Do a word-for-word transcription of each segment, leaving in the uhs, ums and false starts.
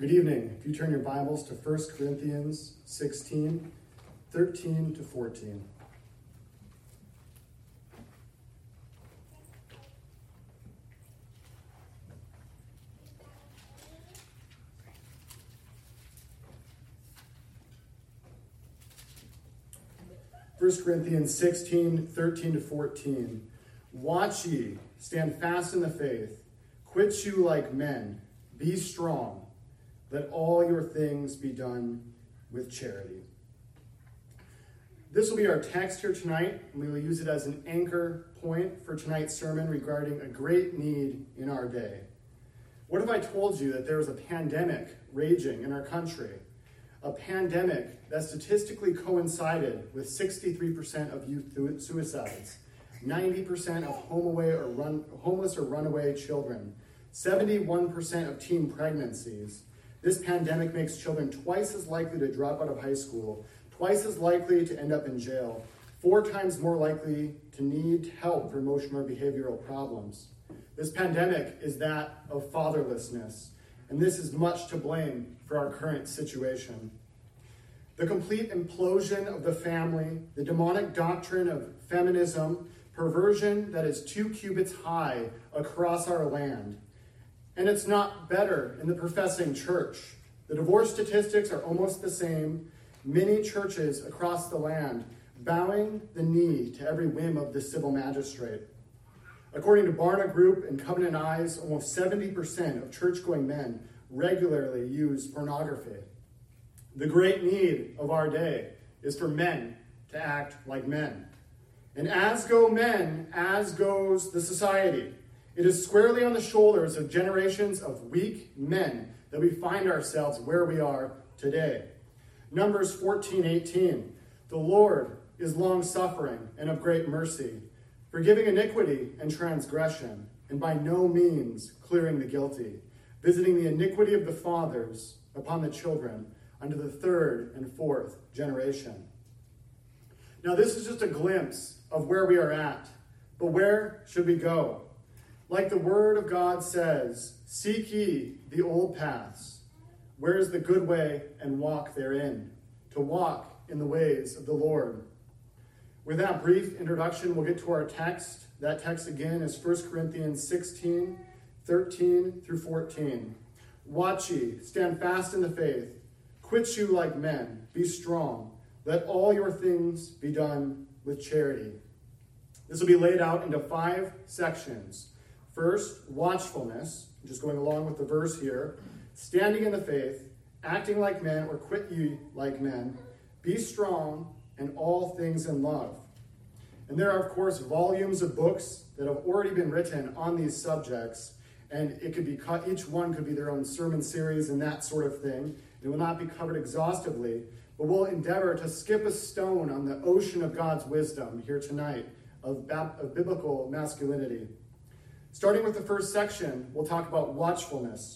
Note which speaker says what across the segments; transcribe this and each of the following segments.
Speaker 1: Good evening. If you turn your Bibles to First Corinthians sixteen, thirteen to fourteen. First Corinthians sixteen, thirteen to fourteen. Watch ye, stand fast in the faith, quit you like men, be strong, let all your things be done with charity. This will be our text here tonight, and we will use it as an anchor point for tonight's sermon regarding a great need in our day. What if I told you that there was a pandemic raging in our country? A pandemic that statistically coincided with sixty-three percent of youth suicides, ninety percent of home away or run, homeless or runaway children, seventy-one percent of teen pregnancies. This pandemic makes children twice as likely to drop out of high school, twice as likely to end up in jail, four times more likely to need help for emotional or behavioral problems. This pandemic is that of fatherlessness, and this is much to blame for our current situation. The complete implosion of the family, the demonic doctrine of feminism, perversion that is two cubits high across our land. And it's not better in the professing church. The divorce statistics are almost the same. Many churches across the land bowing the knee to every whim of the civil magistrate. According to Barna Group and Covenant Eyes, almost seventy percent of church-going men regularly use pornography. The great need of our day is for men to act like men. And as go men, as goes the society. It is squarely on the shoulders of generations of weak men that we find ourselves where we are today. Numbers fourteen eighteen. The Lord is long-suffering and of great mercy, forgiving iniquity and transgression, and by no means clearing the guilty, visiting the iniquity of the fathers upon the children unto the third and fourth generation. Now, this is just a glimpse of where we are at, but where should we go? Like the word of God says, seek ye the old paths. Where is the good way, and walk therein? To walk in the ways of the Lord. With that brief introduction, we'll get to our text. That text again is First Corinthians sixteen, thirteen through fourteen. Watch ye, stand fast in the faith, quit you like men, be strong. Let all your things be done with charity. This will be laid out into five sections. First, watchfulness, just going along with the verse here. Standing in the faith, acting like men, or quit ye like men. Be strong, and all things in love. And there are, of course, volumes of books that have already been written on these subjects, and it could be cut, each one could be their own sermon series and that sort of thing. It will not be covered exhaustively, but we'll endeavor to skip a stone on the ocean of God's wisdom here tonight of, of biblical masculinity. Starting with the first section, we'll talk about watchfulness.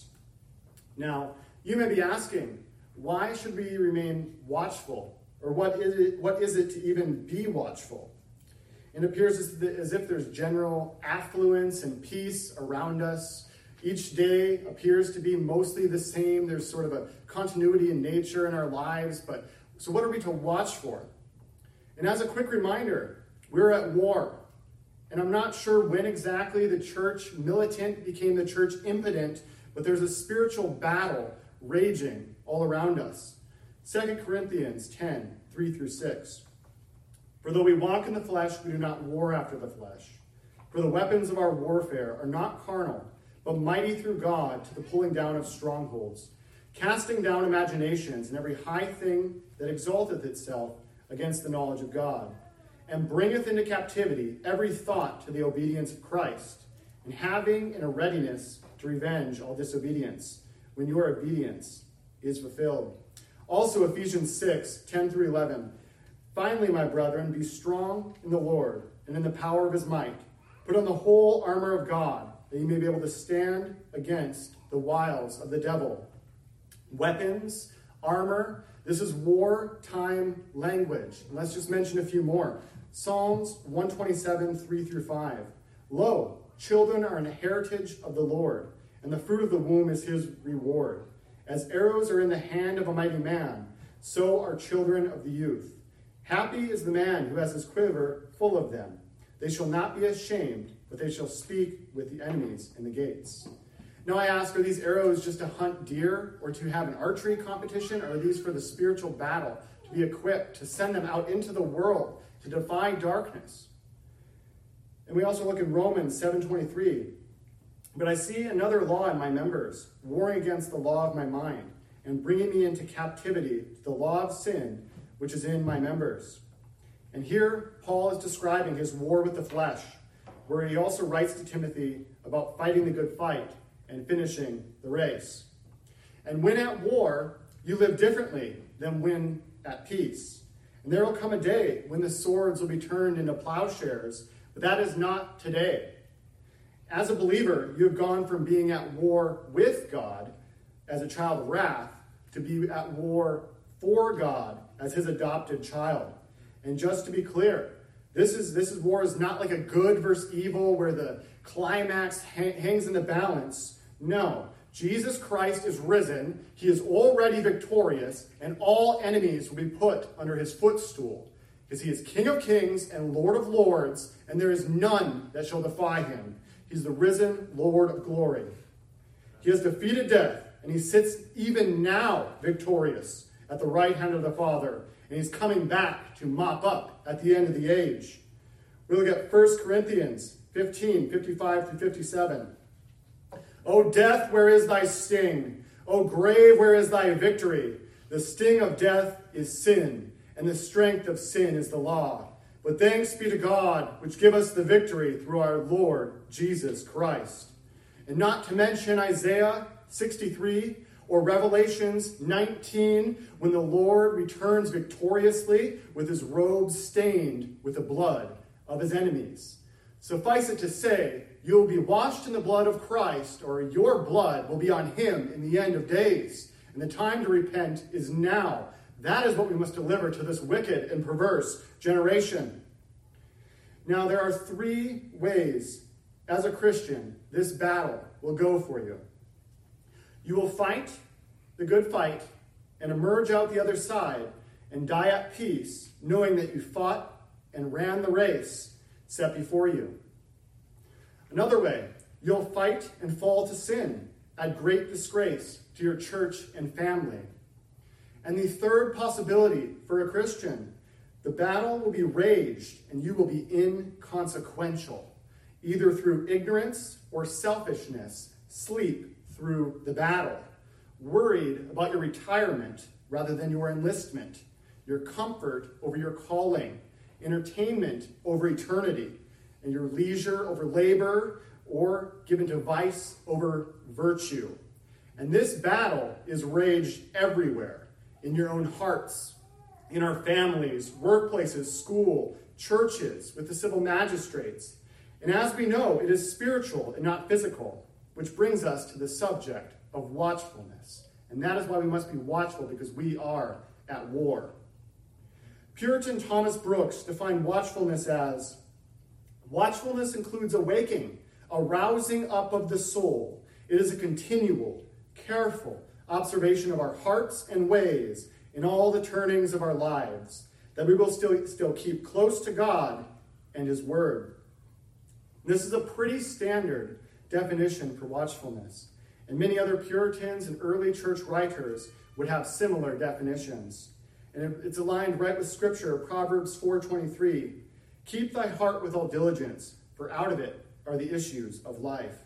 Speaker 1: Now, you may be asking, why should we remain watchful? Or what is it, what is it to even be watchful? It appears as, the, as if there's general affluence and peace around us. Each day appears to be mostly the same. There's sort of a continuity in nature in our lives. But so what are we to watch for? And as a quick reminder, we're at war. And I'm not sure when exactly the church militant became the church impotent, but there's a spiritual battle raging all around us. Second Corinthians ten, three through six. For though we walk in the flesh, we do not war after the flesh. For the weapons of our warfare are not carnal, but mighty through God to the pulling down of strongholds, casting down imaginations and every high thing that exalteth itself against the knowledge of God, and bringeth into captivity every thought to the obedience of Christ, and having in a readiness to revenge all disobedience, when your obedience is fulfilled. Also Ephesians six, ten through eleven. Finally, my brethren, be strong in the Lord and in the power of his might. Put on the whole armor of God, that you may be able to stand against the wiles of the devil. Weapons, armor, this is wartime language. And let's just mention a few more. Psalms one twenty-seven, three through five. Lo, children are an heritage of the Lord, and the fruit of the womb is his reward. As arrows are in the hand of a mighty man, so are children of the youth. Happy is the man who has his quiver full of them. They shall not be ashamed, but they shall speak with the enemies in the gates. Now I ask, are these arrows just to hunt deer or to have an archery competition? Or are these for the spiritual battle, to be equipped, to send them out into the world, to defy darkness? And we also look in Romans seven twenty-three. But I see another law in my members, warring against the law of my mind, and bringing me into captivity to the law of sin, which is in my members. And here Paul is describing his war with the flesh, where he also writes to Timothy about fighting the good fight and finishing the race. And when at war, you live differently than when at peace. And there will come a day when the swords will be turned into plowshares, but that is not today. As a believer, you have gone from being at war with God as a child of wrath to be at war for God as his adopted child. And just to be clear, this is this is war is not like a good versus evil where the climax ha- hangs in the balance. No, Jesus Christ is risen. He is already victorious, and all enemies will be put under his footstool, because he is King of kings and Lord of lords, and there is none that shall defy him. He's the risen Lord of glory. He has defeated death, and he sits even now victorious at the right hand of the Father, and he's coming back to mop up at the end of the age. We look at First Corinthians fifteen, fifty-five through fifty-seven. O death, where is thy sting? O grave, where is thy victory? The sting of death is sin, and the strength of sin is the law. But thanks be to God, which give us the victory through our Lord Jesus Christ. And not to mention Isaiah sixty-three or Revelations nineteen, when the Lord returns victoriously with his robes stained with the blood of his enemies. Suffice it to say, you will be washed in the blood of Christ, or your blood will be on him in the end of days. And the time to repent is now. That is what we must deliver to this wicked and perverse generation. Now, there are three ways, as a Christian, this battle will go for you. You will fight the good fight and emerge out the other side and die at peace, knowing that you fought and ran the race set before you. Another way, you'll fight and fall to sin at great disgrace to your church and family. And the third possibility for a Christian, the battle will be raged and you will be inconsequential, either through ignorance or selfishness, sleep through the battle, worried about your retirement rather than your enlistment, your comfort over your calling, entertainment over eternity, and your leisure over labor, or given to vice over virtue. And this battle is raged everywhere, in your own hearts, in our families, workplaces, school, churches, with the civil magistrates. And as we know, it is spiritual and not physical, which brings us to the subject of watchfulness. And that is why we must be watchful, because we are at war. Puritan Thomas Brooks defined watchfulness as, watchfulness includes a waking, a rousing up of the soul. It is a continual, careful observation of our hearts and ways in all the turnings of our lives, that we will still, still keep close to God and his word. This is a pretty standard definition for watchfulness, and many other Puritans and early church writers would have similar definitions. And it's aligned right with Scripture, Proverbs four twenty-three. Keep thy heart with all diligence, for out of it are the issues of life.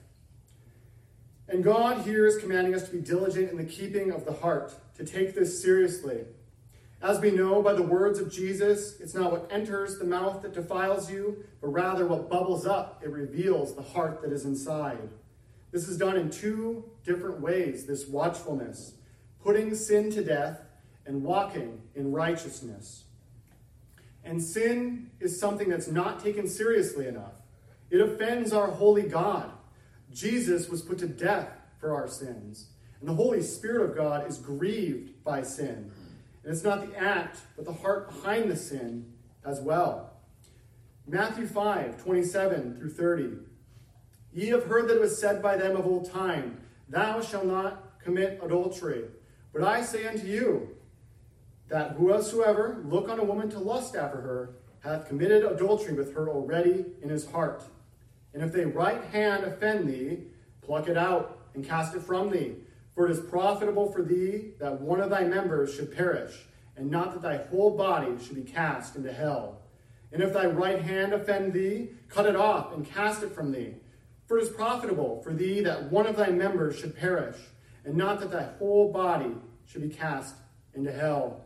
Speaker 1: And God here is commanding us to be diligent in the keeping of the heart, to take this seriously. As we know by the words of Jesus, it's not what enters the mouth that defiles you, but rather what bubbles up. It reveals the heart that is inside. This is done in two different ways, this watchfulness: putting sin to death and walking in righteousness. And sin is something that's not taken seriously enough. It offends our holy God. Jesus was put to death for our sins. And the Holy Spirit of God is grieved by sin. And it's not the act, but the heart behind the sin as well. Matthew five, twenty-seven through thirty. Ye have heard that it was said by them of old time, Thou shalt not commit adultery. But I say unto you, that whosoever look on a woman to lust after her hath committed adultery with her already in his heart. And if thy right hand offend thee, pluck it out and cast it from thee. For it is profitable for thee that one of thy members should perish, and not that thy whole body should be cast into hell. And if thy right hand offend thee, cut it off and cast it from thee. For it is profitable for thee that one of thy members should perish, and not that thy whole body should be cast into hell.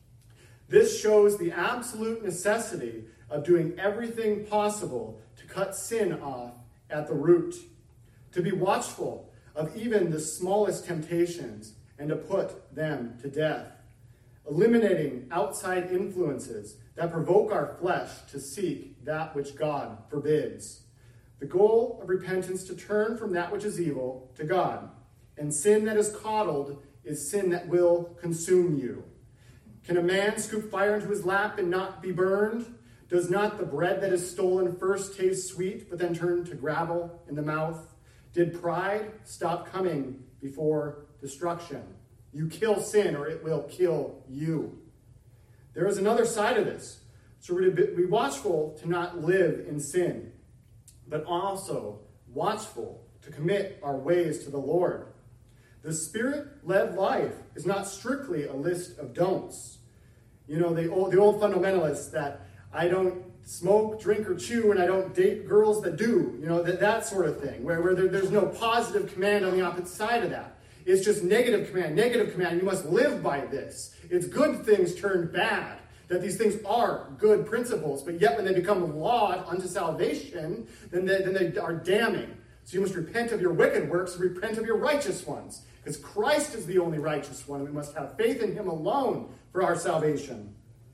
Speaker 1: This shows the absolute necessity of doing everything possible to cut sin off at the root, to be watchful of even the smallest temptations and to put them to death, eliminating outside influences that provoke our flesh to seek that which God forbids. The goal of repentance to turn from that which is evil to God, and sin that is coddled is sin that will consume you. Can a man scoop fire into his lap and not be burned? Does not the bread that is stolen first taste sweet, but then turn to gravel in the mouth? Did pride stop coming before destruction? You kill sin, or it will kill you. There is another side of this. So we're to be watchful to not live in sin, but also watchful to commit our ways to the Lord. The Spirit-led life is not strictly a list of don'ts. You know, the old, the old fundamentalists that I don't smoke, drink, or chew, and I don't date girls that do. You know, that, that sort of thing, where, where there, there's no positive command on the opposite side of that. It's just negative command, negative command. You must live by this. It's good things turned bad. That these things are good principles, but yet when they become law unto salvation, then they, then they are damning. So you must repent of your wicked works and repent of your righteous ones. Because Christ is the only righteous one. We must have faith in him alone for our salvation.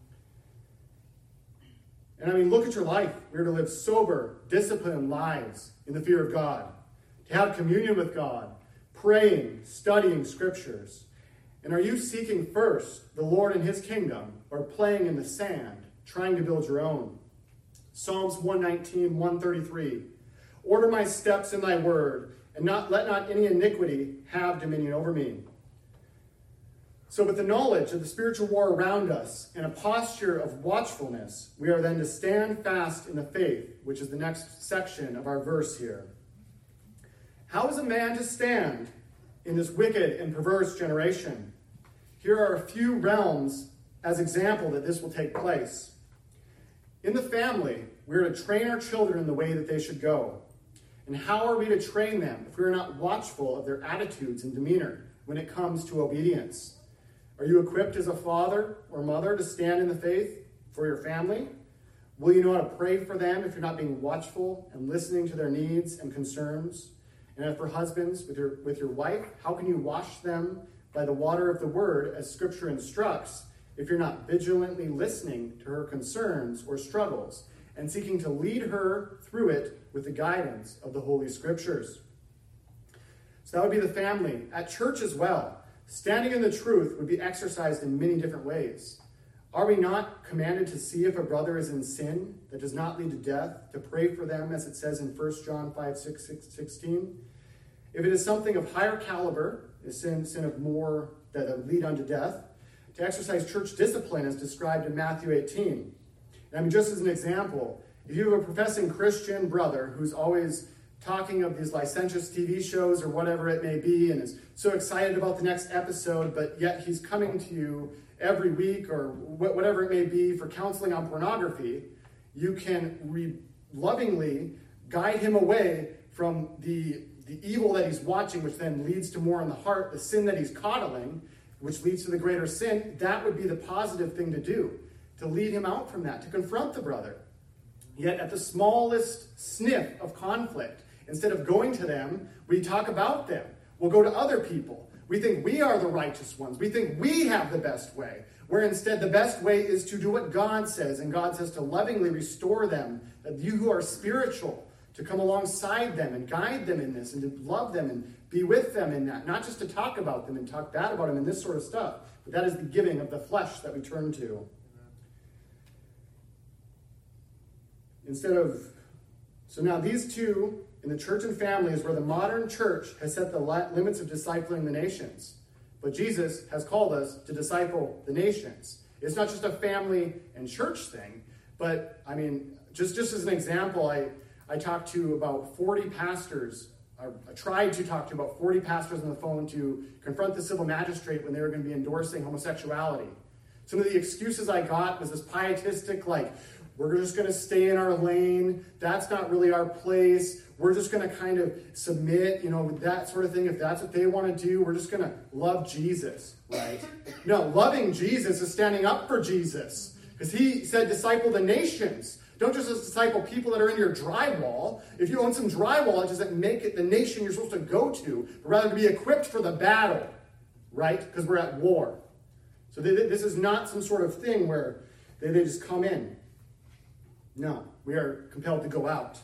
Speaker 1: And I mean, look at your life. We're to live sober, disciplined lives in the fear of God. To have communion with God, praying, studying scriptures. And are you seeking first the Lord and his kingdom, or playing in the sand, trying to build your own? Psalms one nineteen, one thirty-three. Order my steps in thy word, and not let not any iniquity have dominion over me. So with the knowledge of the spiritual war around us and a posture of watchfulness, we are then to stand fast in the faith, which is the next section of our verse here. How is a man to stand in this wicked and perverse generation? Here are a few realms as example that this will take place. In the family, we are to train our children in the way that they should go. And how are we to train them if we are not watchful of their attitudes and demeanor when it comes to obedience? Are you equipped as a father or mother to stand in the faith for your family? Will you know how to pray for them if you're not being watchful and listening to their needs and concerns? And as for husbands, with your, with your wife, how can you wash them by the water of the word as Scripture instructs if you're not vigilantly listening to her concerns or struggles and seeking to lead her through it with the guidance of the Holy Scriptures? So that would be the family. At church as well, standing in the truth would be exercised in many different ways. Are we not commanded to see if a brother is in sin that does not lead to death, to pray for them, as it says in First John five, six, sixteen? If it is something of higher caliber, a sin, sin of more that lead unto death, to exercise church discipline as described in Matthew eighteen. And I mean, just as an example, if you have a professing Christian brother who's always talking of these licentious T V shows or whatever it may be and is so excited about the next episode, but yet he's coming to you every week or wh- whatever it may be for counseling on pornography, you can re- lovingly guide him away from the, the evil that he's watching, which then leads to more in the heart, the sin that he's coddling, which leads to the greater sin. That would be the positive thing to do, to lead him out from that, to confront the brother. Yet at the smallest sniff of conflict, instead of going to them, we talk about them. We'll go to other people. We think we are the righteous ones. We think we have the best way, where instead the best way is to do what God says, and God says to lovingly restore them, that you who are spiritual, to come alongside them and guide them in this, and to love them and be with them in that. Not just to talk about them and talk bad about them and this sort of stuff, but that is the giving of the flesh that we turn to. Instead of, so now these two in the church and family is where the modern church has set the limits of discipling the nations. But Jesus has called us to disciple the nations. It's not just a family and church thing, but I mean, just, just as an example, I, I talked to about forty pastors. I, I tried to talk to about forty pastors on the phone to confront the civil magistrate when they were going to be endorsing homosexuality. Some of the excuses I got was this pietistic, like, we're just going to stay in our lane. That's not really our place. We're just going to kind of submit, you know, that sort of thing. If that's what they want to do, we're just going to love Jesus, right? No, loving Jesus is standing up for Jesus. Because he said, disciple the nations. Don't just disciple people that are in your drywall. If you own some drywall, it doesn't make it the nation you're supposed to go to, but rather to be equipped for the battle, right? Because we're at war. So they, this is not some sort of thing where they, they just come in. No, we are compelled to go out.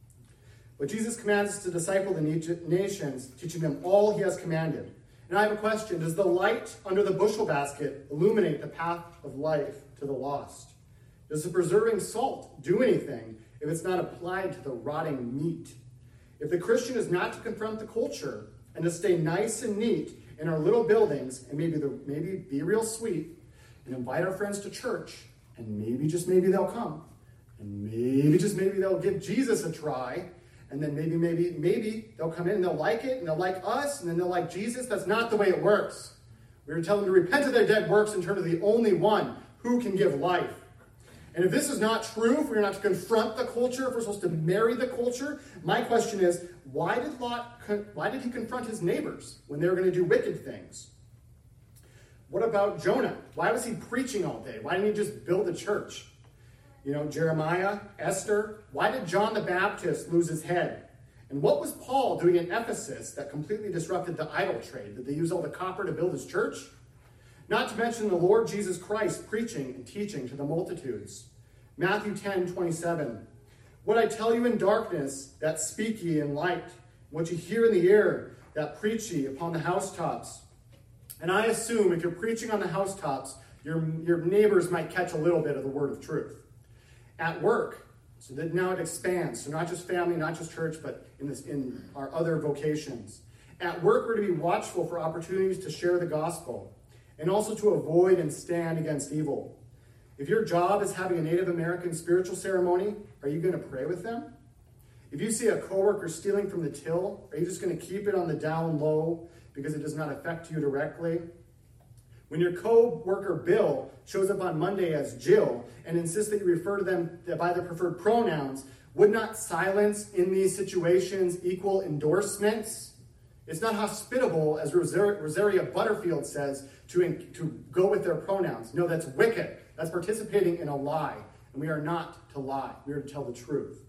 Speaker 1: But Jesus commands us to disciple the nations, teaching them all he has commanded. And I have a question. Does the light under the bushel basket illuminate the path of life to the lost? Does the preserving salt do anything if it's not applied to the rotting meat? If the Christian is not to confront the culture and to stay nice and neat in our little buildings and maybe, the, maybe be real sweet and invite our friends to church, and maybe, just maybe they'll come, and maybe, just maybe they'll give Jesus a try, and then maybe, maybe, maybe they'll come in and they'll like it, and they'll like us, and then they'll like Jesus. That's not the way it works. We're to tell them to repent of their dead works and turn to the only one who can give life. And if this is not true, if we're not to confront the culture, if we're supposed to marry the culture, my question is, why did Lot, why did he confront his neighbors when they were going to do wicked things? What about Jonah? Why was he preaching all day? Why didn't he just build a church? You know, Jeremiah, Esther. Why did John the Baptist lose his head? And what was Paul doing in Ephesus that completely disrupted the idol trade? Did they use all the copper to build his church? Not to mention the Lord Jesus Christ preaching and teaching to the multitudes. Matthew ten twenty-seven. What I tell you in darkness, that speak ye in light. What you hear in the ear, that preach ye upon the housetops. And I assume if you're preaching on the housetops, your, your neighbors might catch a little bit of the word of truth. At work, so that now it expands. So not just family, not just church, but in, this, in our other vocations. At work, we're to be watchful for opportunities to share the gospel and also to avoid and stand against evil. If your job is having a Native American spiritual ceremony, are you going to pray with them? If you see a coworker stealing from the till, are you just going to keep it on the down low because it does not affect you directly? When your co-worker Bill shows up on Monday as Jill and insists that you refer to them by their preferred pronouns, would not silence in these situations equal endorsements? It's not hospitable, as Rosaria Butterfield says, to, to go with their pronouns. No, that's wicked. That's participating in a lie. And we are not to lie. We are to tell the truth.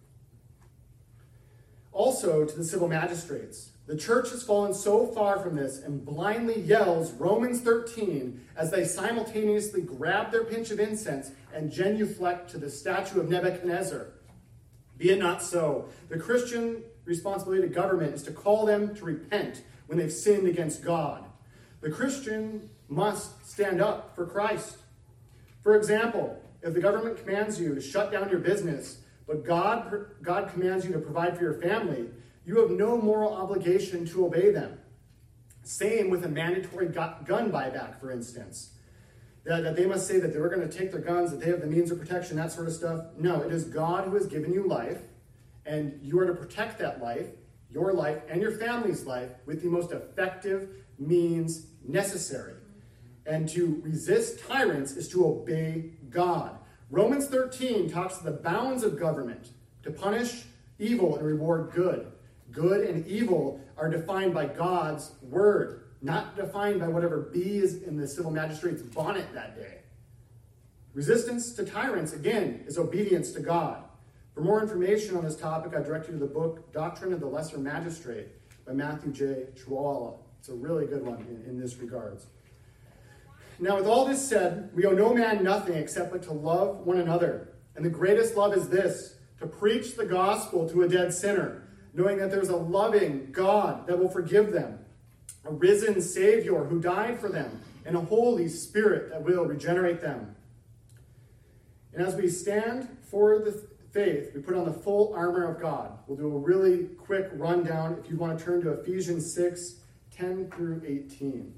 Speaker 1: Also, to the civil magistrates. The church has fallen so far from this and blindly yells Romans thirteen as they simultaneously grab their pinch of incense and genuflect to the statue of Nebuchadnezzar. Be it not so. The Christian responsibility to government is to call them to repent when they've sinned against God. The Christian must stand up for Christ. For example, if the government commands you to shut down your business, but God, God commands you to provide for your family, you have no moral obligation to obey them. Same with a mandatory gun buyback, for instance. That, that they must say that they were going to take their guns, that they have the means of protection, that sort of stuff. No, it is God who has given you life, and you are to protect that life, your life, and your family's life with the most effective means necessary. And to resist tyrants is to obey God. Romans thirteen talks to the bounds of government, to punish evil and reward good. Good and evil are defined by God's word, not defined by whatever bee is in the civil magistrate's bonnet that day. Resistance to tyrants, again, is obedience to God. For more information on this topic, I direct you to the book Doctrine of the Lesser Magistrate by Matthew J. Chwala. It's a really good one in, in this regards. Now, with all this said, we owe no man nothing except but to love one another. And the greatest love is this, to preach the gospel to a dead sinner, knowing that there's a loving God that will forgive them, a risen Savior who died for them, and a Holy Spirit that will regenerate them. And as we stand for the faith, we put on the full armor of God. We'll do a really quick rundown if you want to turn to Ephesians six, ten through eighteen.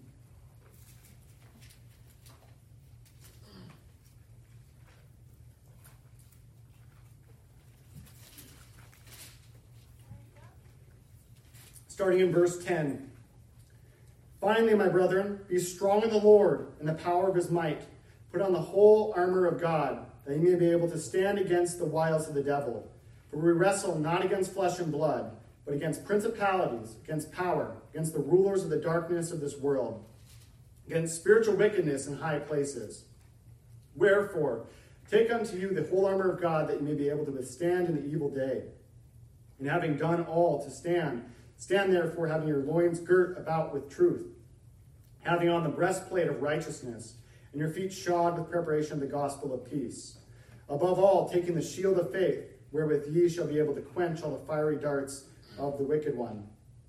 Speaker 1: Starting in verse ten. Finally, my brethren, be strong in the Lord and the power of his might. Put on the whole armor of God, that ye may be able to stand against the wiles of the devil. For we wrestle not against flesh and blood, but against principalities, against power, against the rulers of the darkness of this world, against spiritual wickedness in high places. Wherefore, take unto you the whole armor of God, that ye may be able to withstand in the evil day. And having done all to stand, stand therefore, having your loins girt about with truth, having on the breastplate of righteousness, and your feet shod with preparation of the gospel of peace. Above all, taking the shield of faith, wherewith ye shall be able to quench all the fiery darts of the wicked one.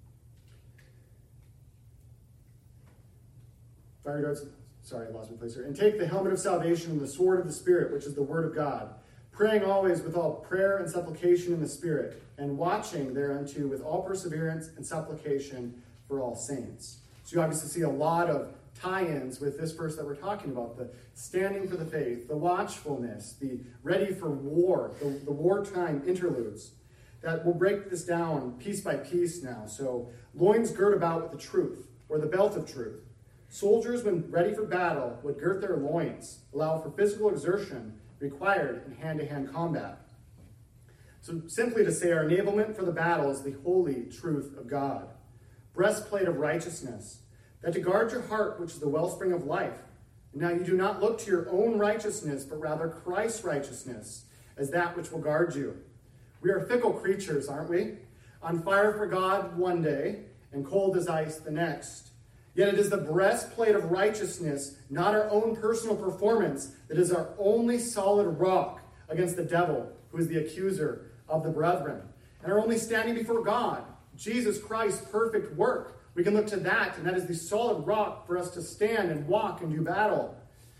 Speaker 1: Fiery darts, sorry, I lost my place here. And take the helmet of salvation and the sword of the Spirit, which is the word of God, praying always with all prayer and supplication in the Spirit, and watching thereunto with all perseverance and supplication for all saints. So you obviously see a lot of tie-ins with this verse that we're talking about, the standing for the faith, the watchfulness, the ready for war, the, the wartime interludes. That we'll break this down piece by piece now. So loins girt about with the truth, or the belt of truth. Soldiers, when ready for battle, would girt their loins, allow for physical exertion required in hand-to-hand combat. So simply to say, our enablement for the battle is the holy truth of God. Breastplate of righteousness, that to guard your heart, which is the wellspring of life. And now you do not look to your own righteousness, but rather Christ's righteousness, as that which will guard you. We are fickle creatures, aren't we? On fire for God one day, and cold as ice the next. Yet it is the breastplate of righteousness, not our own personal performance, that is our only solid rock against the devil, who is the accuser of the brethren. And our only standing before God, Jesus Christ's perfect work. We can look to that, and that is the solid rock for us to stand and walk and do battle.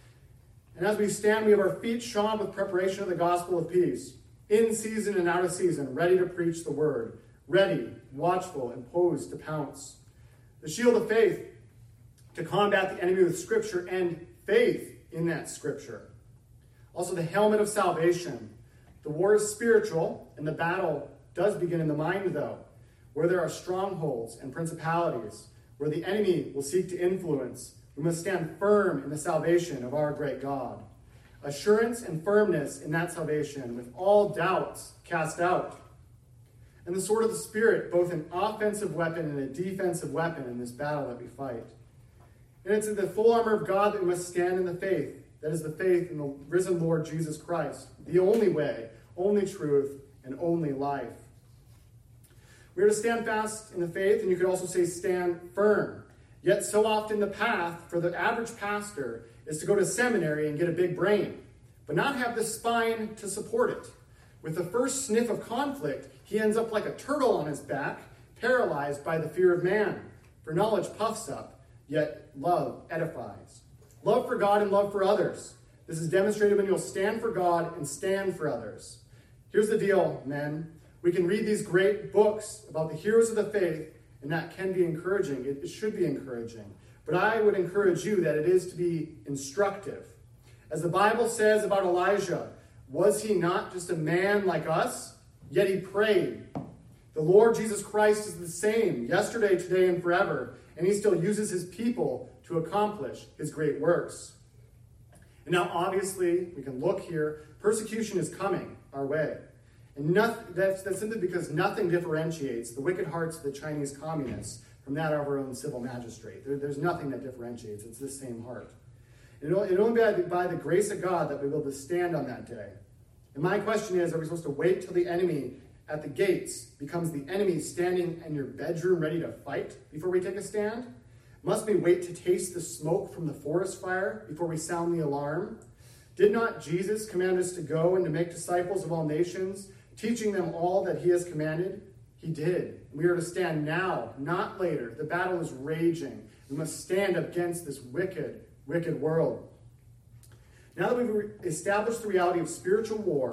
Speaker 1: And as we stand, we have our feet shod with preparation of the gospel of peace, in season and out of season, ready to preach the word, ready, watchful, and posed to pounce. The shield of faith, to combat the enemy with scripture and faith in that scripture. Also the helmet of salvation. The war is spiritual, and the battle does begin in the mind, though, where there are strongholds and principalities, where the enemy will seek to influence. We must stand firm in the salvation of our great God. Assurance and firmness in that salvation, with all doubts cast out. And the sword of the Spirit, both an offensive weapon and a defensive weapon in this battle that we fight. And it's in the full armor of God that we must stand in the faith. That is the faith in the risen Lord Jesus Christ, the only way, only truth, and only life. We are to stand fast in the faith, and you could also say stand firm. Yet so often the path for the average pastor is to go to seminary and get a big brain, but not have the spine to support it. With the first sniff of conflict, he ends up like a turtle on his back, paralyzed by the fear of man. For knowledge puffs up, yet love edifies. Love for God and love for others. This is demonstrated when you'll stand for God and stand for others. Here's the deal, men. We can read these great books about the heroes of the faith, and that can be encouraging. It, it should be encouraging. But I would encourage you that it is to be instructive. As the Bible says about Elijah, was he not just a man like us? Yet he prayed. The Lord Jesus Christ is the same yesterday, today, and forever, and he still uses his people to accomplish his great works. And now, obviously, we can look here. Persecution is coming our way. And nothing, that's, that's simply because nothing differentiates the wicked hearts of the Chinese communists from that of our own civil magistrate. There, there's nothing that differentiates. It's the same heart. And it'll, it'll only be by the grace of God that we will be able to stand on that day. And my question is, are we supposed to wait till the enemy at the gates becomes the enemy standing in your bedroom ready to fight before we take a stand? Must we wait to taste the smoke from the forest fire before we sound the alarm? Did not Jesus command us to go and to make disciples of all nations, teaching them all that he has commanded? He did. We are to stand now, not later. The battle is raging. We must stand against this wicked, wicked world. Now that we've established the reality of spiritual war,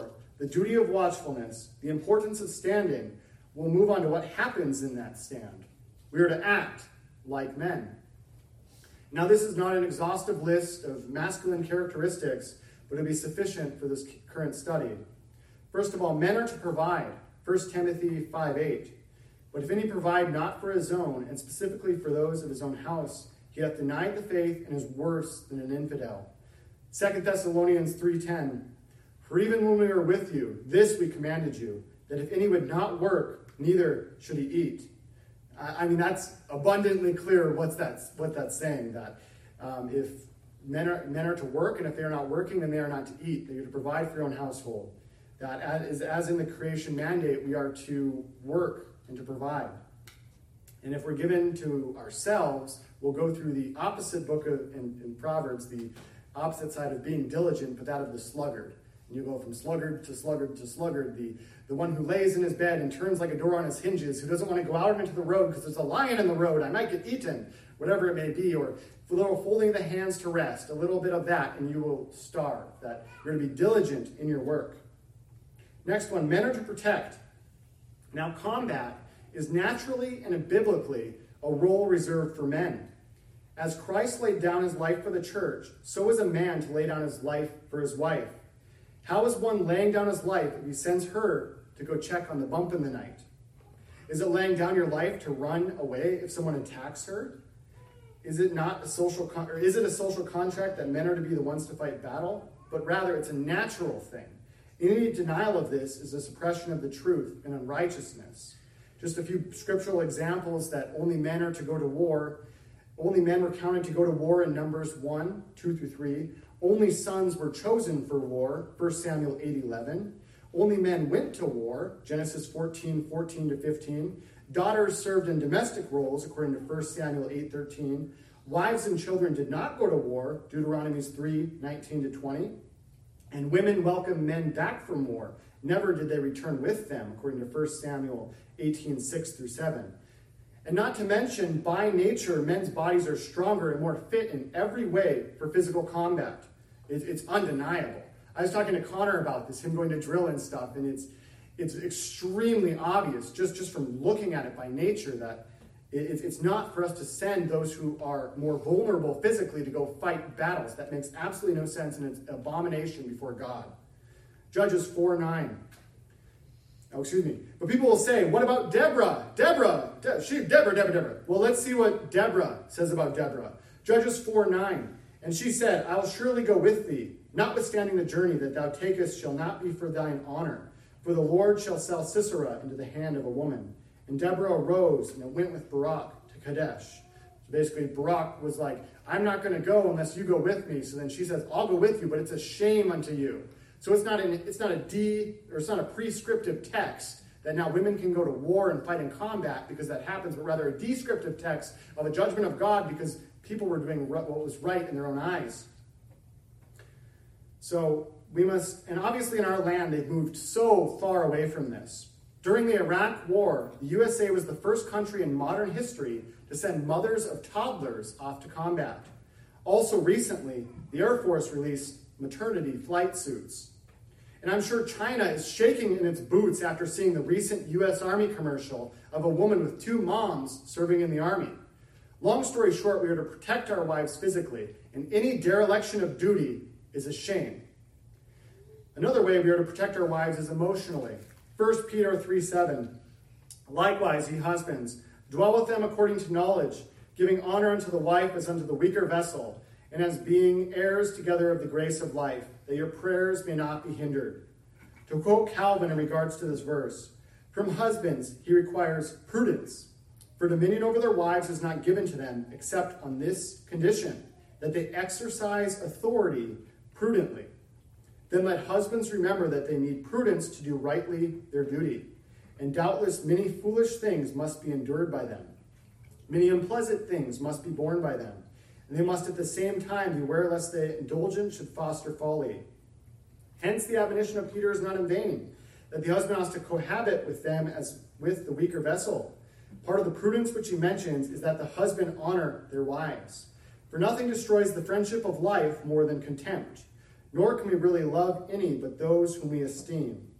Speaker 1: the duty of watchfulness, the importance of standing, we'll move on to what happens in that stand. We are to act like men. Now, this is not an exhaustive list of masculine characteristics, but it'll be sufficient for this current study. First of all, men are to provide, First Timothy five eight. But if any provide not for his own, and specifically for those of his own house, he hath denied the faith and is worse than an infidel. Second Thessalonians three ten. For even when we were with you, this we commanded you, that if any would not work, neither should he eat. I mean, that's abundantly clear what's that, what that's saying, that um, if men are, men are to work, and if they are not working, then they are not to eat. They are to provide for your own household. That as, as in the creation mandate, we are to work and to provide. And if we're given to ourselves, we'll go through the opposite book of, in, in Proverbs, the opposite side of being diligent, but that of the sluggard. And you go from sluggard to sluggard to sluggard, the, the one who lays in his bed and turns like a door on his hinges, who doesn't want to go out into the road because there's a lion in the road, I might get eaten, whatever it may be, or a little folding the hands to rest, a little bit of that, and you will starve. That you're to be diligent in your work. Next one, men are to protect. Now, combat is naturally and biblically a role reserved for men. As Christ laid down his life for the church, so is a man to lay down his life for his wife. How is one laying down his life if he sends her to go check on the bump in the night? Is it laying down your life to run away if someone attacks her? Is it not a social con- or is it a social contract that men are to be the ones to fight battle? But rather, it's a natural thing. Any denial of this is a suppression of the truth and unrighteousness. Just a few scriptural examples that only men are to go to war. Only men were counted to go to war in Numbers one, two through three. Only sons were chosen for war, First Samuel eight eleven. Only men went to war, Genesis fourteen, fourteen to fifteen. Daughters served in domestic roles, according to First Samuel eight thirteen. Wives and children did not go to war, Deuteronomy three, nineteen to twenty. And women welcomed men back from war. Never did they return with them, according to First Samuel eighteen, six through seven. And not to mention, by nature, men's bodies are stronger and more fit in every way for physical combat. It, it's undeniable. I was talking to Connor about this, him going to drill and stuff, and it's it's extremely obvious, just, just from looking at it by nature, that it, it's not for us to send those who are more vulnerable physically to go fight battles. That makes absolutely no sense, and it's an abomination before God. Judges four nine. Oh, excuse me. But people will say, what about Deborah? Deborah, De- she, Deborah, Deborah, Deborah. Well, let's see what Deborah says about Deborah. Judges four nine. And she said, I will surely go with thee, notwithstanding the journey that thou takest shall not be for thine honor. For the Lord shall sell Sisera into the hand of a woman. And Deborah arose and went with Barak to Kadesh. So basically, Barak was like, I'm not going to go unless you go with me. So then she says, I'll go with you, but it's a shame unto you. So it's not an, it's not a de, or it's not a prescriptive text that now women can go to war and fight in combat because that happens, but rather a descriptive text of a judgment of God because people were doing what was right in their own eyes. So we must, and obviously in our land, they've moved so far away from this. During the Iraq War, the U S A was the first country in modern history to send mothers of toddlers off to combat. Also recently, the Air Force released maternity flight suits. And I'm sure China is shaking in its boots after seeing the recent U S Army commercial of a woman with two moms serving in the Army. Long story short, we are to protect our wives physically, and any dereliction of duty is a shame. Another way we are to protect our wives is emotionally. First Peter three seven. Likewise, ye husbands, dwell with them according to knowledge, giving honor unto the wife as unto the weaker vessel, and as being heirs together of the grace of life, that your prayers may not be hindered. To quote Calvin in regards to this verse, from husbands he requires prudence, for dominion over their wives is not given to them except on this condition, that they exercise authority prudently. Then let husbands remember that they need prudence to do rightly their duty. And doubtless many foolish things must be endured by them. Many unpleasant things must be borne by them. And they must at the same time beware lest the indulgence should foster folly. Hence the admonition of Peter is not in vain, that the husband has to cohabit with them as with the weaker vessel. Part of the prudence which he mentions is that the husband honor their wives. For nothing destroys the friendship of life more than contempt, nor can we really love any but those whom we esteem.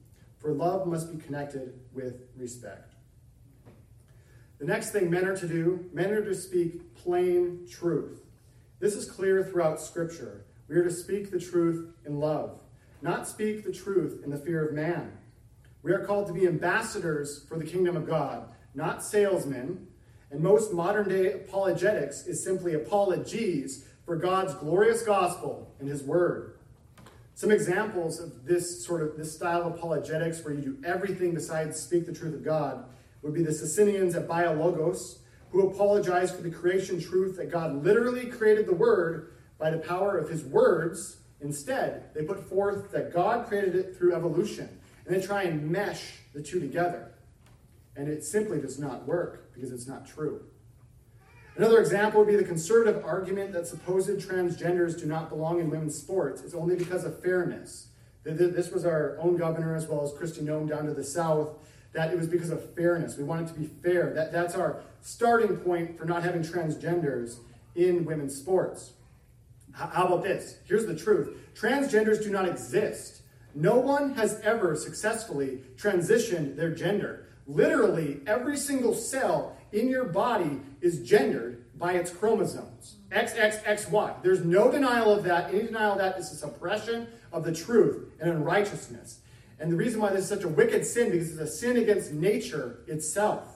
Speaker 1: for love must be connected with respect. The next thing men are to do, men are to speak plain truth. This is clear throughout Scripture. We are to speak the truth in love, not speak the truth in the fear of man. We are called to be ambassadors for the kingdom of God, not salesmen. And most modern-day apologetics is simply apologies for God's glorious gospel and his word. Some examples of this sort of this style of apologetics where you do everything besides speak the truth of God would be the Socinians at Biologos, who apologize for the creation truth that God literally created the word by the power of his words. Instead, they put forth that God created it through evolution, and they try and mesh the two together. And it simply does not work because it's not true. Another example would be the conservative argument that supposed transgenders do not belong in women's sports is only because of fairness. This was our own governor as well as Kristi Noem down to the south, that it was because of fairness. We want it to be fair. That, that's our starting point for not having transgenders in women's sports. H- how about this? Here's the truth. Transgenders do not exist. No one has ever successfully transitioned their gender. Literally, every single cell in your body is gendered by its chromosomes. X X X Y. There's no denial of that. Any denial of that is a suppression of the truth and unrighteousness. And the reason why this is such a wicked sin, because it's a sin against nature itself.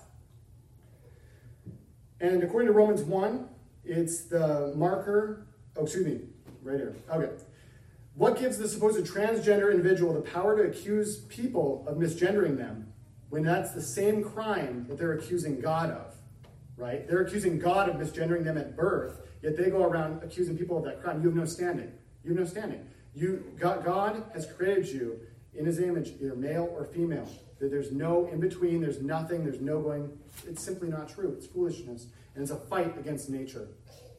Speaker 1: And according to Romans one, it's the marker, oh, excuse me, right here. Okay. What gives the supposed transgender individual the power to accuse people of misgendering them when that's the same crime that they're accusing God of, right? They're accusing God of misgendering them at birth, yet they go around accusing people of that crime. You have no standing. You have no standing. You, God, God has created you in his image, either male or female. There's no in-between, there's nothing, there's no going. It's simply not true. It's foolishness, and it's a fight against nature.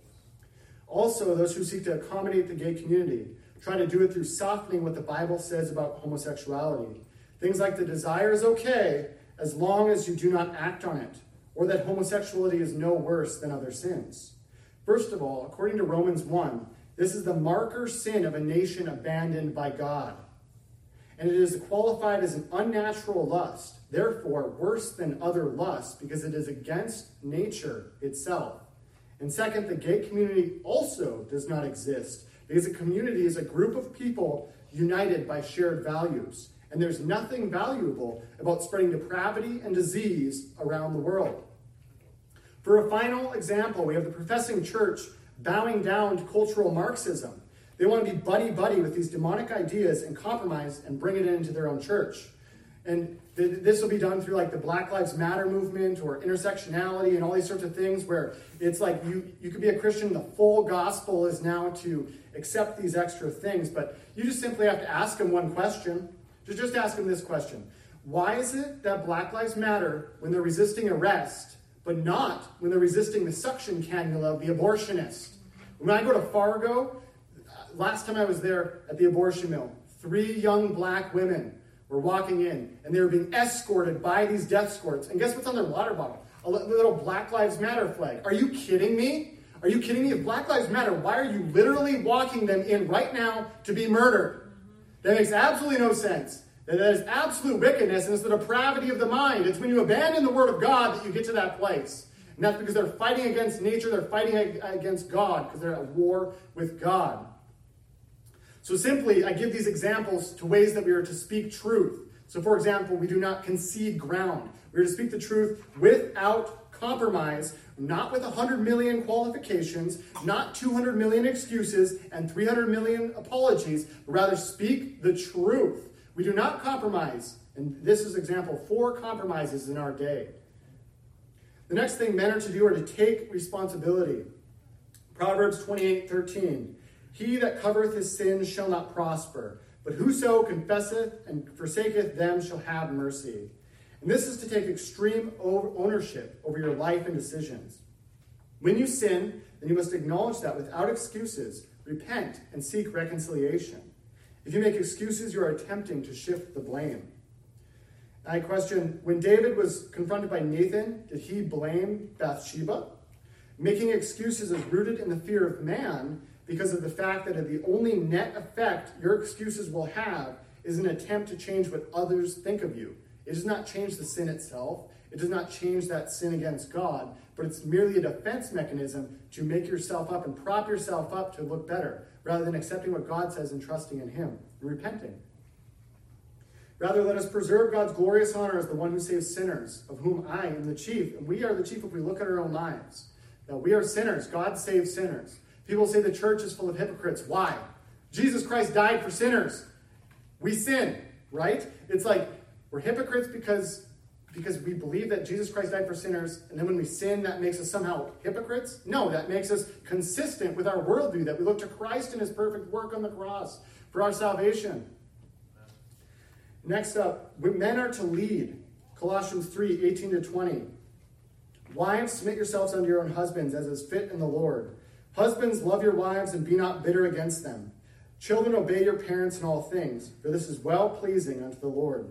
Speaker 1: Also, those who seek to accommodate the gay community try to do it through softening what the Bible says about homosexuality. Things like the desire is okay as long as you do not act on it, or that homosexuality is no worse than other sins. First of all, according to Romans one, this is the marker sin of a nation abandoned by God. And it is qualified as an unnatural lust, therefore worse than other lusts because it is against nature itself. And second, the gay community also does not exist because a community is a group of people united by shared values. And there's nothing valuable about spreading depravity and disease around the world. For a final example, we have the professing church bowing down to cultural Marxism. They want to be buddy-buddy with these demonic ideas and compromise and bring it into their own church. And th- this will be done through like the Black Lives Matter movement or intersectionality and all these sorts of things where it's like you, you could be a Christian, the full gospel is now to accept these extra things, but you just simply have to ask them one question. Just, just ask them this question. Why is it that Black Lives Matter when they're resisting arrest, but not when they're resisting the suction cannula of the abortionist? When I go to Fargo, last time I was there at the abortion mill, three young black women were walking in, and they were being escorted by these death escorts. And guess what's on their water bottle? A little Black Lives Matter flag. Are you kidding me? Are you kidding me? If Black Lives Matter, why are you literally walking them in right now to be murdered? That makes absolutely no sense. That is absolute wickedness, and it's the depravity of the mind. It's when you abandon the word of God that you get to that place. And that's because they're fighting against nature, they're fighting against God, because they're at war with God. So simply, I give these examples to ways that we are to speak truth. So for example, we do not concede ground. We are to speak the truth without compromise, not with one hundred million qualifications, not two hundred million excuses and three hundred million apologies, but rather speak the truth. We do not compromise. And this is example four compromises in our day. The next thing men are to do are to take responsibility. Proverbs twenty-eight thirteen. He that covereth his sins shall not prosper, but whoso confesseth and forsaketh them shall have mercy. And this is to take extreme ownership over your life and decisions. When you sin, then you must acknowledge that without excuses, repent and seek reconciliation. If you make excuses, you are attempting to shift the blame. And I question, when David was confronted by Nathan, did he blame Bathsheba? Making excuses is rooted in the fear of man, because of the fact that the only net effect your excuses will have is an attempt to change what others think of you. It does not change the sin itself. It does not change that sin against God, but it's merely a defense mechanism to make yourself up and prop yourself up to look better, rather than accepting what God says and trusting in him and repenting. Rather, let us preserve God's glorious honor as the one who saves sinners, of whom I am the chief. And we are the chief if we look at our own lives. Now, we are sinners. God saves sinners. People say the church is full of hypocrites. Why? Jesus Christ died for sinners. We sin, right? It's like we're hypocrites because, because we believe that Jesus Christ died for sinners, and then when we sin, that makes us somehow hypocrites? No, that makes us consistent with our worldview, that we look to Christ and his perfect work on the cross for our salvation. Next up, men are to lead. Colossians three, eighteen to twenty. Wives, submit yourselves unto your own husbands, as is fit in the Lord. Husbands, love your wives, and be not bitter against them. Children, obey your parents in all things, for this is well-pleasing unto the Lord.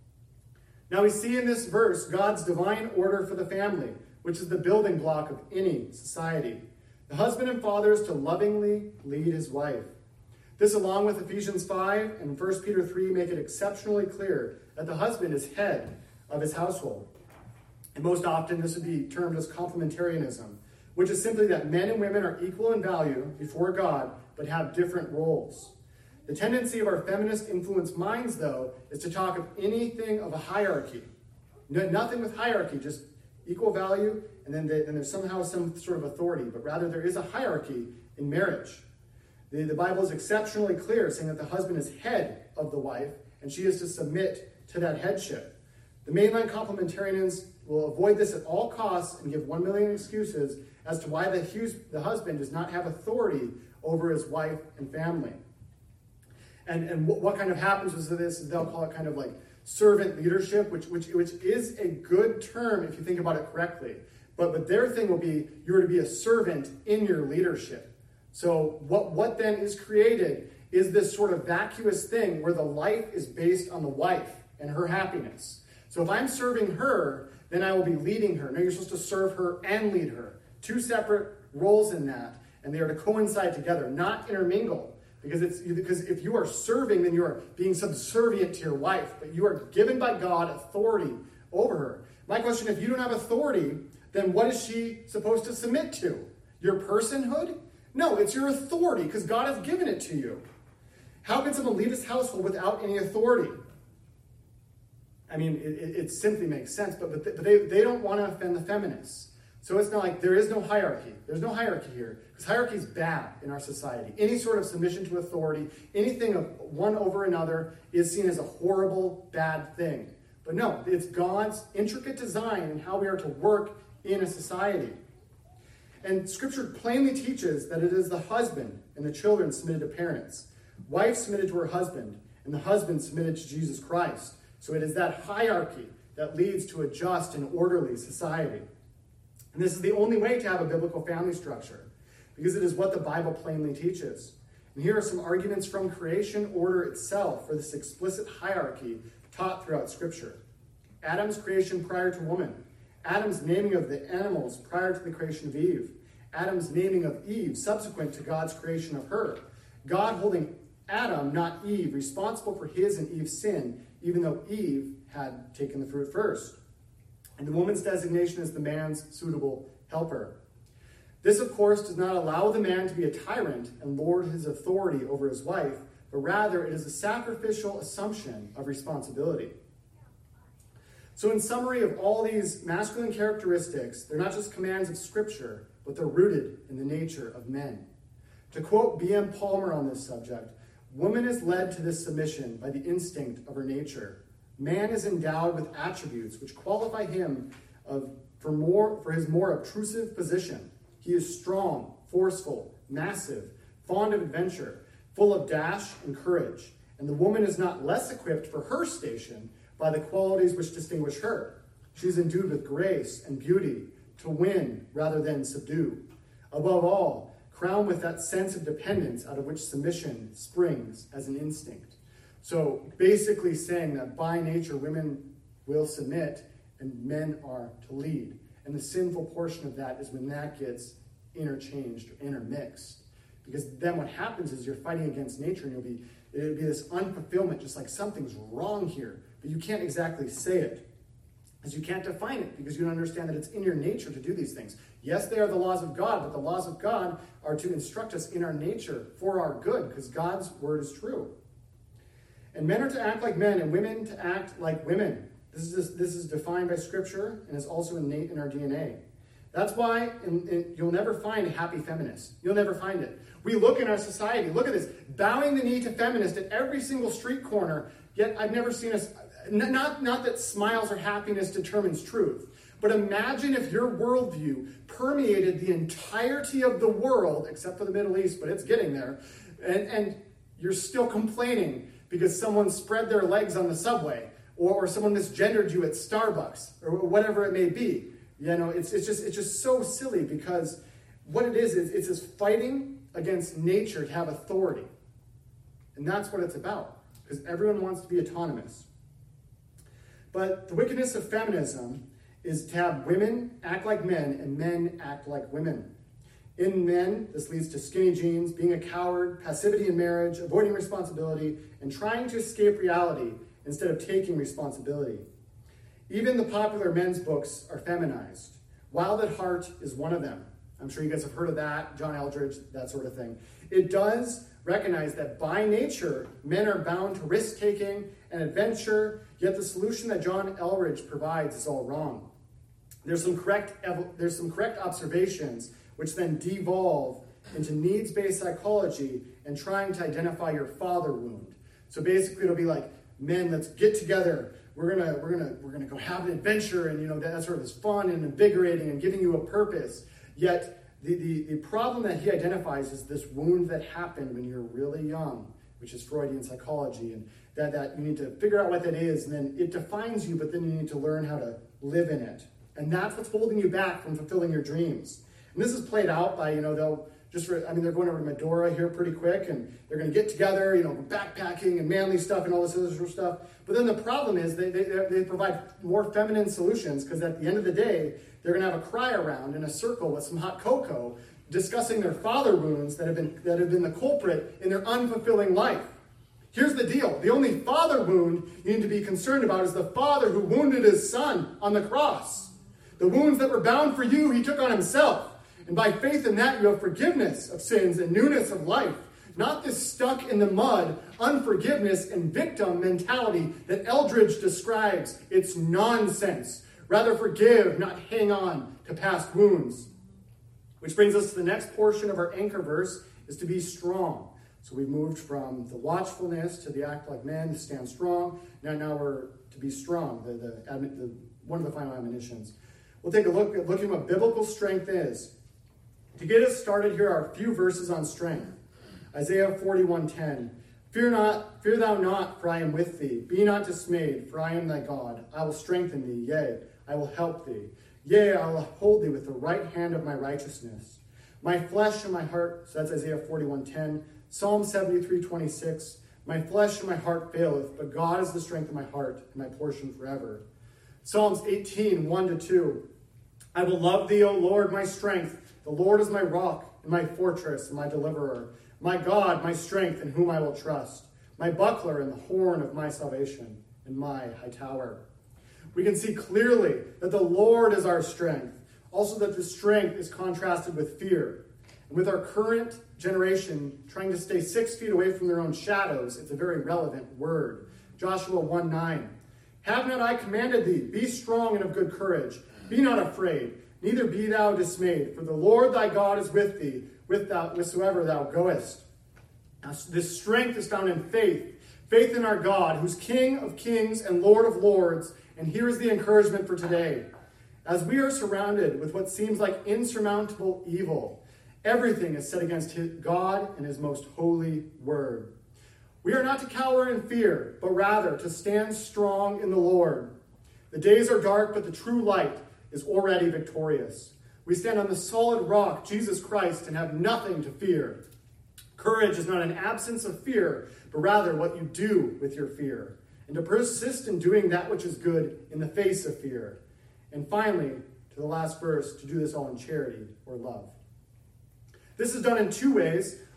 Speaker 1: Now we see in this verse God's divine order for the family, which is the building block of any society. The husband and father is to lovingly lead his wife. This, along with Ephesians five and First Peter three, make it exceptionally clear that the husband is head of his household. And most often this would be termed as complementarianism, which is simply that men and women are equal in value before God, but have different roles. The tendency of our feminist influenced minds, though, is to talk of anything of a hierarchy. No, nothing with hierarchy, just equal value, and then, they, then there's somehow some sort of authority. But rather, there is a hierarchy in marriage. The, the Bible is exceptionally clear, saying that the husband is head of the wife, and she is to submit to that headship. The mainline complementarians will avoid this at all costs and give one million excuses as to why the, the husband does not have authority over his wife and family. And, and what, what kind of happens with this is they'll call it kind of like servant leadership, which, which, which is a good term if you think about it correctly. But, but their thing will be you're to be a servant in your leadership. So what, what then is created is this sort of vacuous thing where the life is based on the wife and her happiness. So if I'm serving her, then I will be leading her. No, you're supposed to serve her and lead her. Two separate roles in that, and they are to coincide together, not intermingle. Because it's because if you are serving, then you are being subservient to your wife, but you are given by God authority over her. My question, if you don't have authority, then what is she supposed to submit to? Your personhood? No, it's your authority, because God has given it to you. How can someone lead his household without any authority? I mean, it, it simply makes sense, but, but, they, but they, they don't want to offend the feminists. So it's not like there is no hierarchy. There's no hierarchy here, because hierarchy is bad in our society. Any sort of submission to authority, anything of one over another is seen as a horrible, bad thing. But no, it's God's intricate design in how we are to work in a society. And Scripture plainly teaches that it is the husband and the children submitted to parents, wife submitted to her husband, and the husband submitted to Jesus Christ. So it is that hierarchy that leads to a just and orderly society. And this is the only way to have a biblical family structure, because it is what the Bible plainly teaches. And here are some arguments from creation order itself for this explicit hierarchy taught throughout Scripture. Adam's creation prior to woman. Adam's naming of the animals prior to the creation of Eve. Adam's naming of Eve subsequent to God's creation of her. God holding Adam, not Eve, responsible for his and Eve's sin, even though Eve had taken the fruit first. And the woman's designation as the man's suitable helper. This, of course, does not allow the man to be a tyrant and lord his authority over his wife, but rather it is a sacrificial assumption of responsibility. So in summary of all these masculine characteristics, they're not just commands of Scripture, but they're rooted in the nature of men. To quote B M Palmer on this subject, woman is led to this submission by the instinct of her nature. Man is endowed with attributes which qualify him of, for, more, for his more obtrusive position. He is strong, forceful, massive, fond of adventure, full of dash and courage. And the woman is not less equipped for her station by the qualities which distinguish her. She is endued with grace and beauty to win rather than subdue. Above all, crowned with that sense of dependence out of which submission springs as an instinct. So basically saying that by nature women will submit and men are to lead. And the sinful portion of that is when that gets interchanged or intermixed. Because then what happens is you're fighting against nature, and you'll be, it'll be this unfulfillment, just like something's wrong here. But you can't exactly say it, because you can't define it, because you don't understand that it's in your nature to do these things. Yes, they are the laws of God, but the laws of God are to instruct us in our nature for our good, because God's word is true. And men are to act like men, and women to act like women. This is this is defined by Scripture, and is also innate in our D N A. That's why in, in, you'll never find a happy feminist. You'll never find it. We look in our society, look at this, bowing the knee to feminists at every single street corner, yet I've never seen us, not, not that smiles or happiness determines truth, but imagine if your worldview permeated the entirety of the world, except for the Middle East, but it's getting there, and, and you're still complaining because someone spread their legs on the subway, or, or someone misgendered you at Starbucks, or whatever it may be. You know, it's it's just it's just so silly, because what it is is it's this fighting against nature to have authority. And that's what it's about, because everyone wants to be autonomous. But the wickedness of feminism is to have women act like men and men act like women. In men, this leads to skinny jeans, being a coward, passivity in marriage, avoiding responsibility, and trying to escape reality instead of taking responsibility. Even the popular men's books are feminized. Wild at Heart is one of them. I'm sure you guys have heard of that, John Eldridge, that sort of thing. It does recognize that by nature, men are bound to risk-taking and adventure, yet the solution that John Eldridge provides is all wrong. There's some correct, there's some correct observations which then devolve into needs-based psychology and trying to identify your father wound. So basically it'll be like, men, let's get together. We're gonna, we're gonna, we're gonna go have an adventure, and you know that, that sort of is fun and invigorating and giving you a purpose. Yet the, the, the problem that he identifies is this wound that happened when you're really young, which is Freudian psychology, and that, that you need to figure out what that is, and then it defines you, but then you need to learn how to live in it. And that's what's holding you back from fulfilling your dreams. And this is played out by, you know, they'll just for, I mean, they're going over to Medora here pretty quick, and they're going to get together, you know, backpacking and manly stuff and all this other sort of stuff. But then the problem is they, they, they provide more feminine solutions, because at the end of the day, they're going to have a cry around in a circle with some hot cocoa discussing their father wounds that have been, that have been the culprit in their unfulfilling life. Here's the deal. The only father wound you need to be concerned about is the father who wounded his son on the cross. The wounds that were bound for you, he took on himself. And by faith in that, you have forgiveness of sins and newness of life. Not this stuck in the mud, unforgiveness and victim mentality that Eldridge describes. It's nonsense. Rather forgive, not hang on to past wounds. Which brings us to the next portion of our anchor verse, is to be strong. So we've moved from the watchfulness to the act like men, to stand strong. Now, now we're to be strong, the, the, the, one of the final admonitions. We'll take a look at looking what biblical strength is. To get us started, here are a few verses on strength. Isaiah forty-one ten. Fear not, fear thou not, for I am with thee. Be not dismayed, for I am thy God. I will strengthen thee, yea, I will help thee. Yea, I will hold thee with the right hand of my righteousness. My flesh and my heart, so that's Isaiah forty-one ten. Psalm seventy-three twenty-six. My flesh and my heart faileth, but God is the strength of my heart and my portion forever. Psalms eighteen one to two. I will love thee, O Lord, my strength. The Lord is my rock and my fortress and my deliverer, my God, my strength, in whom I will trust, my buckler and the horn of my salvation, and my high tower. We can see clearly that the Lord is our strength. Also that the strength is contrasted with fear. And with our current generation trying to stay six feet away from their own shadows, it's a very relevant word. Joshua one nine. Have not I commanded thee? Be strong and of good courage. Be not afraid. Neither be thou dismayed, for the Lord thy God is with thee, with thou, whithersoever thou goest. Now, this strength is found in faith, faith in our God, who's King of kings and Lord of lords. And here is the encouragement for today. As we are surrounded with what seems like insurmountable evil, everything is set against his, God and his most holy word. We are not to cower in fear, but rather to stand strong in the Lord. The days are dark, but the true light is already victorious. We stand on the solid rock, Jesus Christ, and have nothing to fear. Courage is not an absence of fear, but rather what you do with your fear, and to persist in doing that which is good in the face of fear. And finally, to the last verse, to do this all in charity or love. This is done in two ways.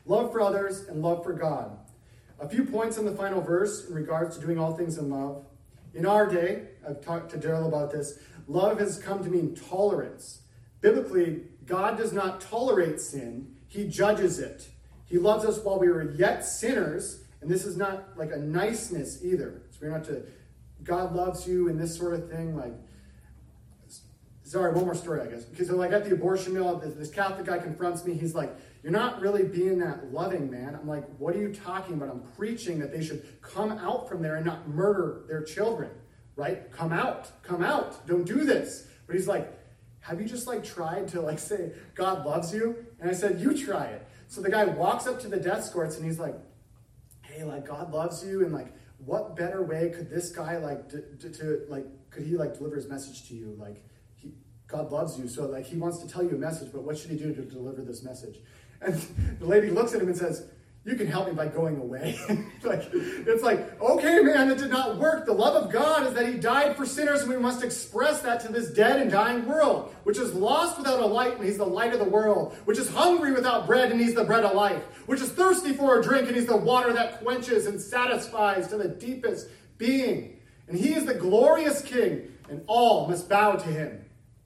Speaker 1: love for others, and love for God. A few points in the final verse in regards to doing all things in love. In our day, I've talked to Daryl about this, love has come to mean tolerance. Biblically, God does not tolerate sin, he judges it. He loves us while we were yet sinners, and this is not like a niceness either. So we're not to, God loves you and this sort of thing. Like, sorry, one more story, I guess. Because like at the abortion mill, this Catholic guy confronts me. He's like, you're not really being that loving, man. I'm like, what are you talking about? I'm preaching that they should come out from there and not murder their children, right? Come out, come out. Don't do this. But he's like, have you just like tried to like say, God loves you? And I said, you try it. So the guy walks up to the death escorts and he's like, hey, like God loves you. And like, what better way could this guy like to, to, to like, could he like deliver his message to you? Like, he, God loves you. So like, he wants to tell you a message, but what should he do to deliver this message? And the lady looks at him and says, you can help me by going away. Like, it's like, okay, man, it did not work. The love of God is that he died for sinners, and we must express that to this dead and dying world, which is lost without a light, and he's the light of the world, which is hungry without bread, and he's the bread of life, which is thirsty for a drink, and he's the water that quenches and satisfies to the deepest being. And he is the glorious King, and all must bow to him.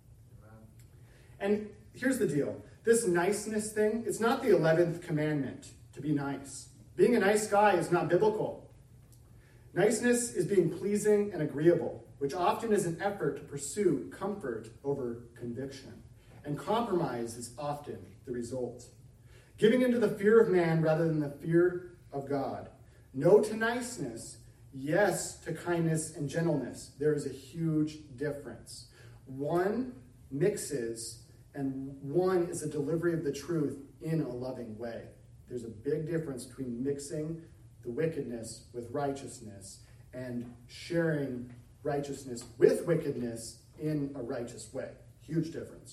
Speaker 1: And here's the deal. This niceness thing, it's not the eleventh commandment to be nice. Being a nice guy is not biblical. Niceness is being pleasing and agreeable, which often is an effort to pursue comfort over conviction. And compromise is often the result. Giving into the fear of man rather than the fear of God. No to niceness, yes to kindness and gentleness. There is a huge difference. One mixes, and one is a delivery of the truth in a loving way. There's a big difference between mixing the wickedness with righteousness and sharing righteousness with wickedness in a righteous way. Huge difference.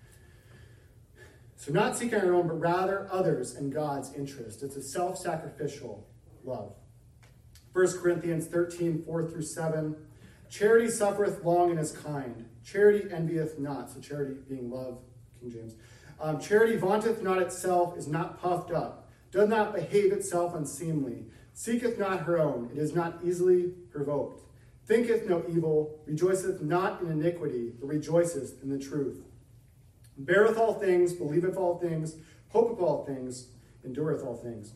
Speaker 1: So not seeking our own, but rather others and God's interest. It's a self-sacrificial love. First Corinthians thirteen, four through seven. Charity suffereth long and is kind. Charity envieth not. So charity being love, King James. Um, charity vaunteth not itself, is not puffed up, doth not behave itself unseemly, seeketh not her own, it is not easily provoked, thinketh no evil, rejoiceth not in iniquity, but rejoiceth in the truth. Beareth all things, believeth all things, hopeth all things, endureth all things.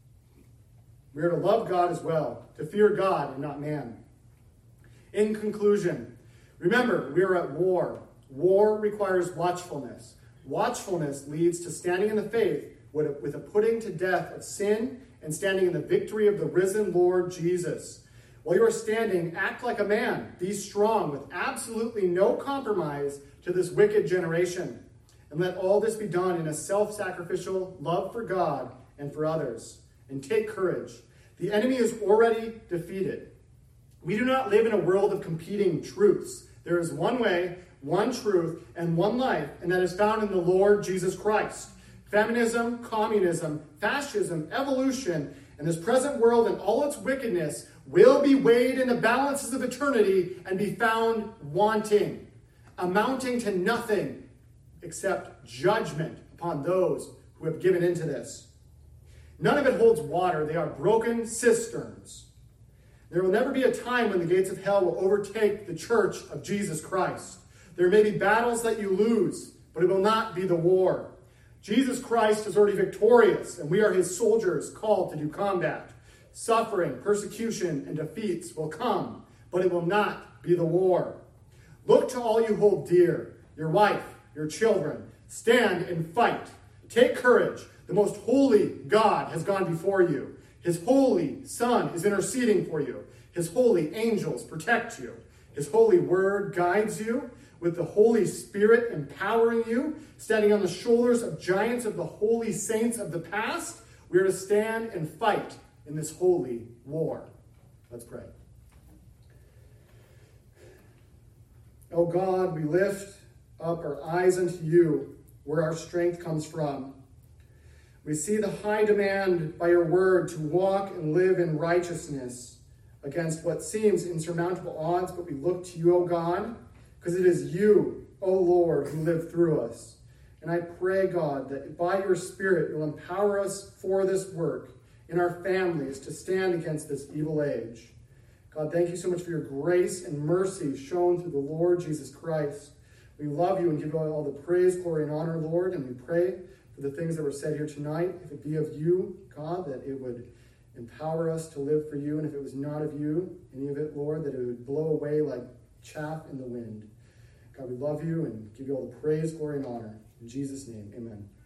Speaker 1: We are to love God as well, to fear God and not man. In conclusion, remember, we are at war. War requires watchfulness. Watchfulness leads to standing in the faith with a putting to death of sin and standing in the victory of the risen Lord Jesus. While you are standing, act like a man. Be strong with absolutely no compromise to this wicked generation. And let all this be done in a self-sacrificial love for God and for others. And take courage. The enemy is already defeated. We do not live in a world of competing truths. There is one way, one truth, and one life, and that is found in the Lord Jesus Christ. Feminism, communism, fascism, evolution, and this present world and all its wickedness will be weighed in the balances of eternity and be found wanting, amounting to nothing except judgment upon those who have given into this. None of it holds water. They are broken cisterns. There will never be a time when the gates of hell will overtake the church of Jesus Christ. There may be battles that you lose, but it will not be the war. Jesus Christ is already victorious, and we are his soldiers called to do combat. Suffering, persecution, and defeats will come, but it will not be the war. Look to all you hold dear, your wife, your children. Stand and fight. Take courage. The most holy God has gone before you. His holy Son is interceding for you. His holy angels protect you. His holy word guides you, with the Holy Spirit empowering you, standing on the shoulders of giants of the holy saints of the past. We are to stand and fight in this holy war. Let's pray. Oh God, we lift up our eyes unto you, where our strength comes from. We see the high demand by your word to walk and live in righteousness against what seems insurmountable odds, but we look to you, O God, because it is you, O Lord, who live through us. And I pray, God, that by your Spirit, you'll empower us for this work in our families to stand against this evil age. God, thank you so much for your grace and mercy shown through the Lord Jesus Christ. We love you and give you all the praise, glory, and honor, Lord. And we pray for the things that were said here tonight. If it be of you, God, that it would empower us to live for you. And if it was not of you, any of it, Lord, that it would blow away like chaff in the wind. God, we love you and give you all the praise, glory, and honor. In Jesus' name, amen.